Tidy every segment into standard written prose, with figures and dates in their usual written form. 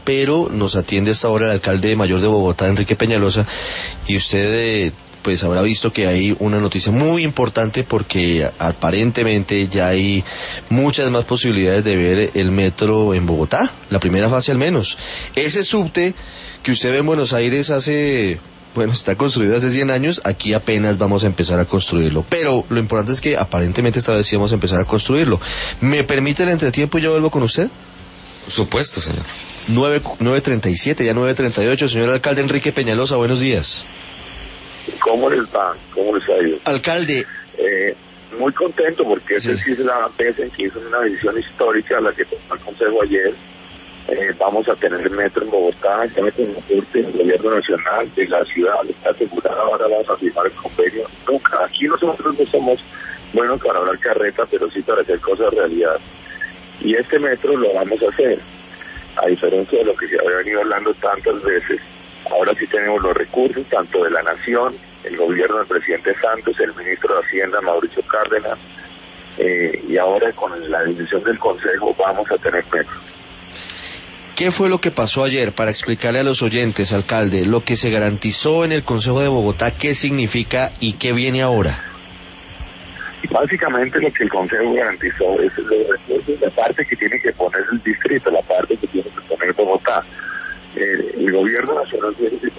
pero nos atiende hasta ahora el alcalde mayor de Bogotá, Enrique Peñalosa, y usted pues habrá visto que hay una noticia muy importante porque aparentemente ya hay muchas más posibilidades de ver el metro en Bogotá, la primera fase al menos. Ese subte que usted ve en Buenos Aires está construido hace 100 años, aquí apenas vamos a empezar a construirlo. Pero lo importante es que aparentemente esta vez sí vamos a empezar a construirlo. ¿Me permite el entretiempo y yo vuelvo con usted? Por supuesto, señor. 9:37, ya 9:38, señor alcalde Enrique Peñalosa, buenos días. ¿Cómo les va? ¿Cómo les ha ido? Alcalde. Muy contento porque esta sí es la vez en que hizo una decisión histórica la que tomó el Consejo ayer. Vamos a tener metro en Bogotá, ya con el aporte del gobierno nacional, de la ciudad, está asegurado, ahora vamos a firmar el convenio. Nunca, aquí nosotros no somos buenos para hablar carreta, pero sí para hacer cosas realidad. Y este metro lo vamos a hacer, a diferencia de lo que se había venido hablando tantas veces. Ahora sí tenemos los recursos, tanto de la Nación, el gobierno del presidente Santos, el ministro de Hacienda, Mauricio Cárdenas, y ahora con la decisión del Consejo vamos a tener metro. ¿Qué fue lo que pasó ayer para explicarle a los oyentes, alcalde, lo que se garantizó en el Consejo de Bogotá, qué significa y qué viene ahora? Básicamente lo que el Consejo garantizó es los recursos, la parte que tiene que poner el distrito, la parte que tiene que poner Bogotá. El gobierno nacional tiene que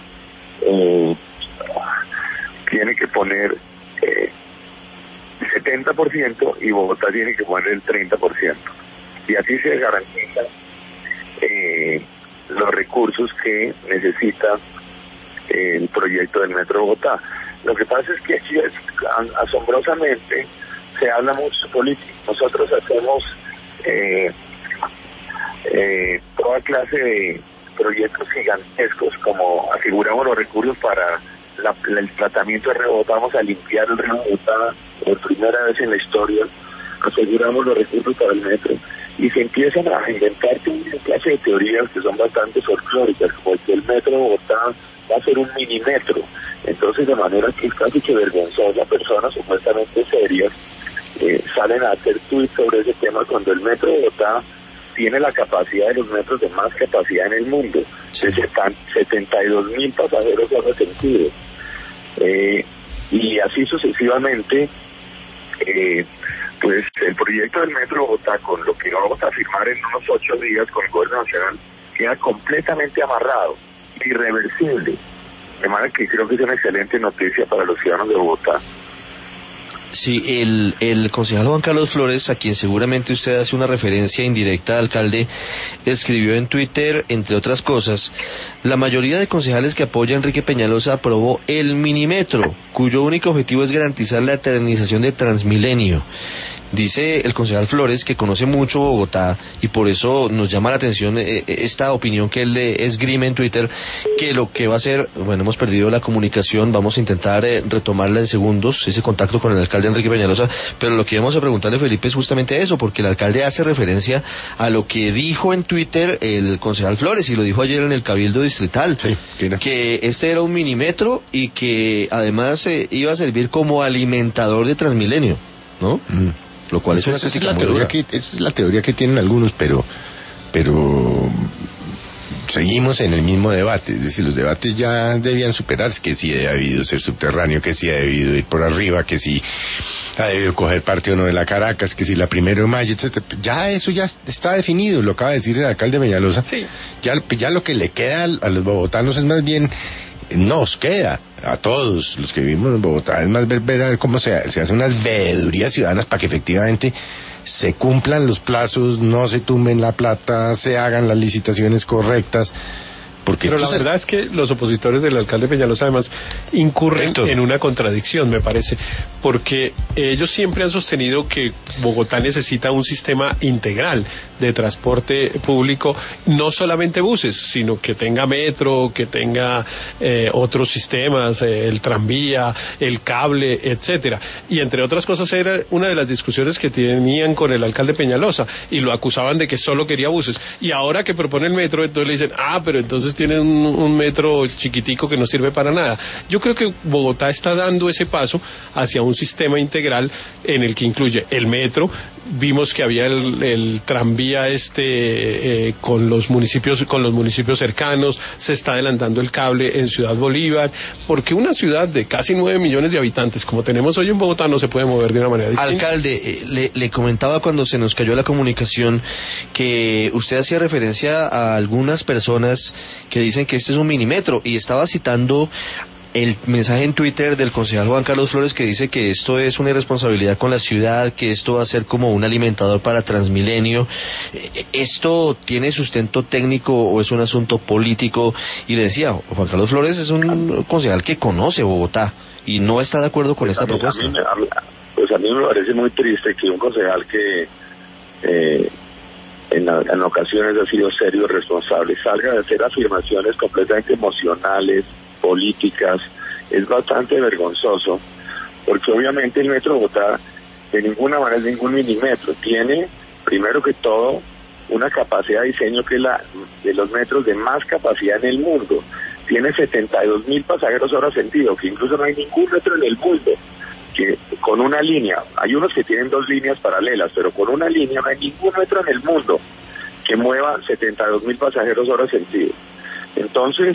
poner el 70% y Bogotá tiene que poner el 30%. Y así se garantiza los recursos que necesita el proyecto del Metro de Bogotá. Lo que pasa es que aquí asombrosamente se habla mucho de política. Nosotros hacemos toda clase de proyectos gigantescos, como aseguramos los recursos para el tratamiento de río Bogotá, vamos a limpiar el río Bogotá por primera vez en la historia, aseguramos los recursos para el metro, y se empiezan a inventar una clase de teorías que son bastante folclóricas, como que el metro de Bogotá va a ser un mini metro. Entonces, de manera que es casi que vergonzosa, personas supuestamente serias salen a hacer tweets sobre ese tema, cuando el metro de Bogotá tiene la capacidad de los metros de más capacidad en el mundo, de 72.000 pasajeros hora sentido. Y así sucesivamente, pues el proyecto del Metro de Bogotá, con lo que vamos a firmar en unos 8 días con el gobierno nacional, queda completamente amarrado, irreversible. De manera que creo que es una excelente noticia para los ciudadanos de Bogotá. Sí, el concejal Juan Carlos Flores, a quien seguramente usted hace una referencia indirecta, alcalde, escribió en Twitter, entre otras cosas: la mayoría de concejales que apoya a Enrique Peñalosa aprobó el minimetro, cuyo único objetivo es garantizar la eternización de Transmilenio. Dice el concejal Flores que conoce mucho Bogotá y por eso nos llama la atención esta opinión que él esgrime en Twitter, que lo que va a hacer, bueno, hemos perdido la comunicación, vamos a intentar retomarla en segundos, ese contacto con el alcalde Enrique Peñalosa, pero lo que vamos a preguntarle, Felipe, es justamente eso, porque el alcalde hace referencia a lo que dijo en Twitter el concejal Flores, y lo dijo ayer en el Cabildo Distrital, sí, que este era un minimetro y que además iba a servir como alimentador de Transmilenio, ¿no? Lo cual es una crítica muy dura. Esa es la teoría que tienen algunos, pero seguimos en el mismo debate. Es decir, los debates ya debían superarse, que si ha debido ser subterráneo, que si ha debido ir por arriba, que si ha debido coger parte o no de la Caracas, que si la 1 de mayo, etcétera. Ya eso ya está definido, lo acaba de decir el alcalde Peñalosa. Sí. Ya lo que le queda a los bogotanos es más bien, nos queda a todos los que vivimos en Bogotá, es más ver cómo se hacen unas veedurías ciudadanas para que efectivamente se cumplan los plazos, no se tumben la plata, se hagan las licitaciones correctas. Pero la verdad es que los opositores del alcalde Peñalosa además incurren en una contradicción, me parece, porque ellos siempre han sostenido que Bogotá necesita un sistema integral de transporte público, no solamente buses, sino que tenga metro, que tenga otros sistemas, el tranvía, el cable, etcétera. Y entre otras cosas era una de las discusiones que tenían con el alcalde Peñalosa, y lo acusaban de que solo quería buses. Y ahora que propone el metro, entonces le dicen, pero entonces tienen un metro chiquitico que no sirve para nada. Yo creo que Bogotá está dando ese paso hacia un sistema integral en el que incluye el metro, vimos que había el tranvía con los municipios cercanos, se está adelantando el cable en Ciudad Bolívar, porque una ciudad de casi 9 millones de habitantes como tenemos hoy en Bogotá no se puede mover de una manera distinta. Alcalde, le comentaba cuando se nos cayó la comunicación que usted hacía referencia a algunas personas que dicen que este es un minimetro, y estaba citando el mensaje en Twitter del concejal Juan Carlos Flores, que dice que esto es una irresponsabilidad con la ciudad, que esto va a ser como un alimentador para Transmilenio. ¿Esto tiene sustento técnico o es un asunto político? Y le decía, Juan Carlos Flores es un concejal que conoce Bogotá y no está de acuerdo con esta propuesta. A mí me parece muy triste que un concejal que en ocasiones ha sido serio y responsable salga de hacer afirmaciones completamente emocionales, políticas. Es bastante vergonzoso, porque obviamente el Metro de Bogotá de ninguna manera es ningún minimetro. Tiene, primero que todo, una capacidad de diseño que es la de los metros de más capacidad en el mundo. Tiene 72.000 pasajeros hora sentido, que incluso no hay ningún metro en el mundo que con una línea, hay unos que tienen 2 líneas paralelas, pero con una línea no hay ningún metro en el mundo que mueva 72.000 pasajeros hora sentido. Entonces,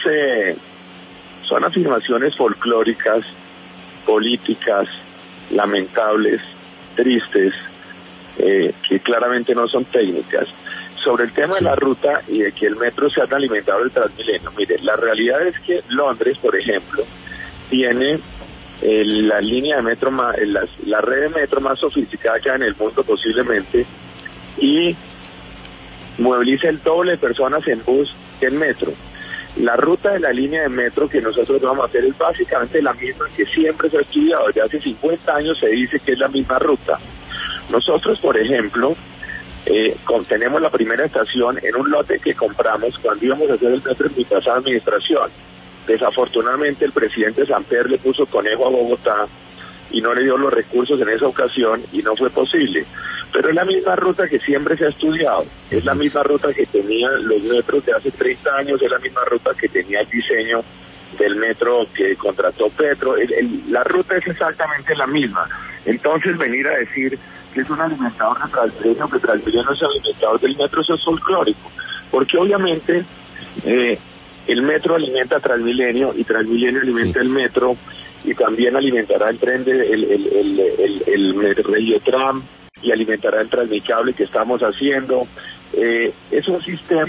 son afirmaciones folclóricas, políticas, lamentables, tristes, que claramente no son técnicas. Sobre el tema de la ruta y de que el metro sea un alimentador del Transmilenio, mire, la realidad es que Londres, por ejemplo, tiene la línea de metro la red de metro más sofisticada que hay en el mundo posiblemente, y moviliza el doble de personas en bus que en metro. La ruta de la línea de metro que nosotros vamos a hacer es básicamente la misma que siempre se ha estudiado. Desde hace 50 años se dice que es la misma ruta. Nosotros, por ejemplo, tenemos la primera estación en un lote que compramos cuando íbamos a hacer el metro en mi pasada administración. Desafortunadamente el presidente Samper le puso conejo a Bogotá y no le dio los recursos en esa ocasión y no fue posible. Pero es la misma ruta que siempre se ha estudiado, es la misma ruta que tenía los metros de hace 30 años, es la misma ruta que tenía el diseño del metro que contrató Petro, la ruta es exactamente la misma. Entonces venir a decir que es un alimentador de Transmilenio, que Transmilenio es alimentador del metro, eso es folclórico, porque obviamente el metro alimenta a Transmilenio y Transmilenio alimenta el metro, y también alimentará el tren el Mediotram, y alimentará el Transmicable que estamos haciendo. Es un sistema,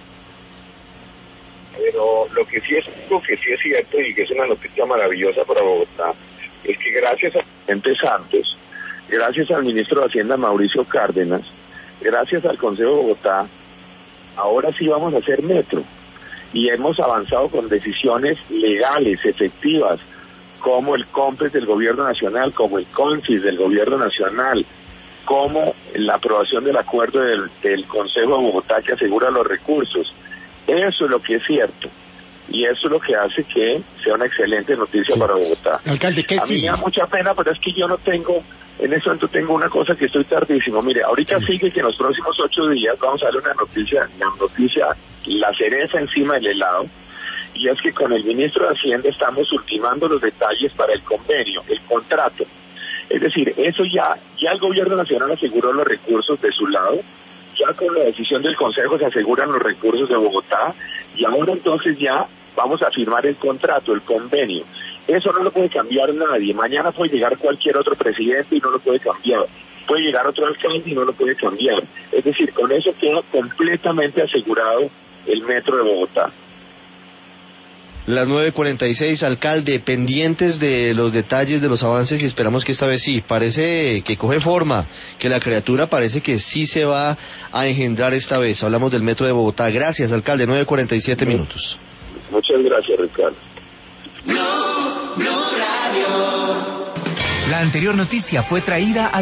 pero lo que sí es cierto y que es una noticia maravillosa para Bogotá es que gracias al presidente Santos, gracias al ministro de Hacienda Mauricio Cárdenas, gracias al Consejo de Bogotá, ahora sí vamos a hacer metro, y hemos avanzado con decisiones legales, efectivas, como el COMPES del Gobierno Nacional, como el CONCIS del Gobierno Nacional, como la aprobación del acuerdo del Consejo de Bogotá que asegura los recursos. Eso es lo que es cierto, y eso es lo que hace que sea una excelente noticia para Bogotá. Alcalde, ¿qué sí? A mí me da mucha pena, pero es que yo no tengo, en este momento tengo una cosa que estoy tardísimo. Mire, ahorita sigue que en los próximos 8 días vamos a darle una noticia, la cereza encima del helado, y es que con el ministro de Hacienda estamos ultimando los detalles para el convenio, el contrato. Es decir, eso ya el gobierno nacional aseguró los recursos de su lado, ya con la decisión del Consejo se aseguran los recursos de Bogotá, y ahora entonces ya vamos a firmar el contrato, el convenio. Eso no lo puede cambiar nadie. Mañana puede llegar cualquier otro presidente y no lo puede cambiar. Puede llegar otro alcalde y no lo puede cambiar. Es decir, con eso queda completamente asegurado el metro de Bogotá. Las 9:46, alcalde, pendientes de los detalles de los avances, y esperamos que esta vez sí, parece que coge forma, que la criatura parece que sí se va a engendrar esta vez. Hablamos del metro de Bogotá. Gracias, alcalde, 9:47 minutos. Muchas gracias, Ricardo. Blue Radio. La anterior noticia fue traída a